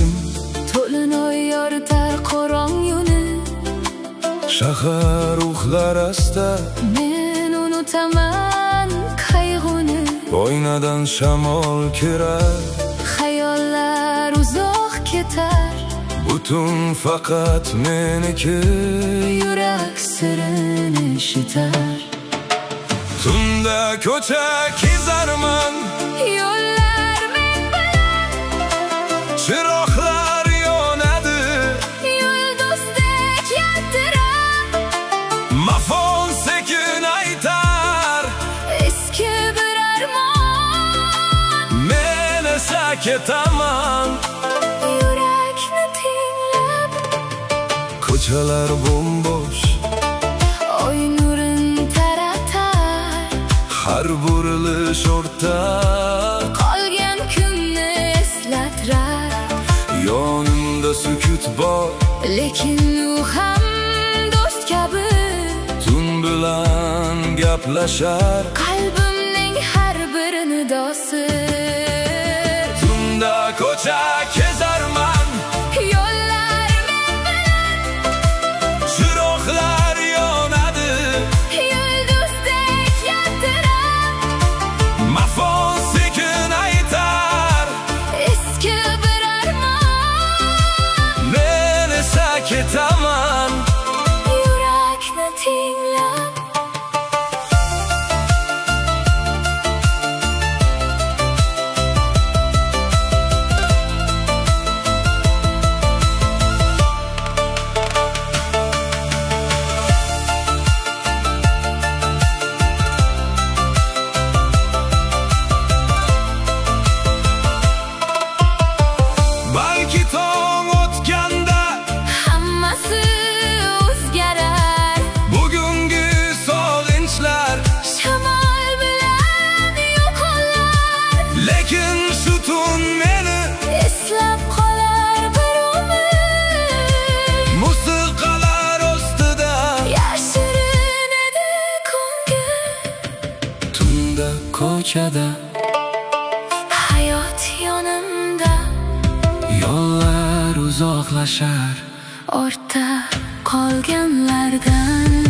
ko'zim to'lin yoritar qorong yo'li. Shahar uxlar asta, Men unutaman qayg'uni. Bo'ynadan shamol kirar, Xayollar uzoq ketar. butun faqat meniki. Yurak sirini eshitar. Tunda ko'cha kezarman, Yo'llar men bilan chiroqlar yonadi, yulduzdek yaltirar. mafon sekin aytar, Eski bir armon. men esa ketaman. Yurakni tinglab, Ko'chalar bo'mbo'sh, oy nurin taratar. har burilish o'rtak, Qolgan kunni eslatrar. yonimda sukut bor, Lekin u ham do'st kabi. tun bilan gaplashar, Qalbimning har bir nidosi. tunda ko'cha kezarman, Yo'llar men bilan chiroqlar yonadi, yulduzdek yaltirar. mafon sekin aytar, Eski bir armon. men esa ketaman. Yurakni tinglab, Balki tong o'tganda hammasi o'zgarar. bugungi sog'inchlar, Shamol bilan yo'qolar. lekin shu tun meni Eslab qolar bir umr. musiqalar ostida. Yashirin edi ko'ngil. Tunda ko'chada Hayot yonimda, yo'llar uzoqlashar, ortda qolganlardan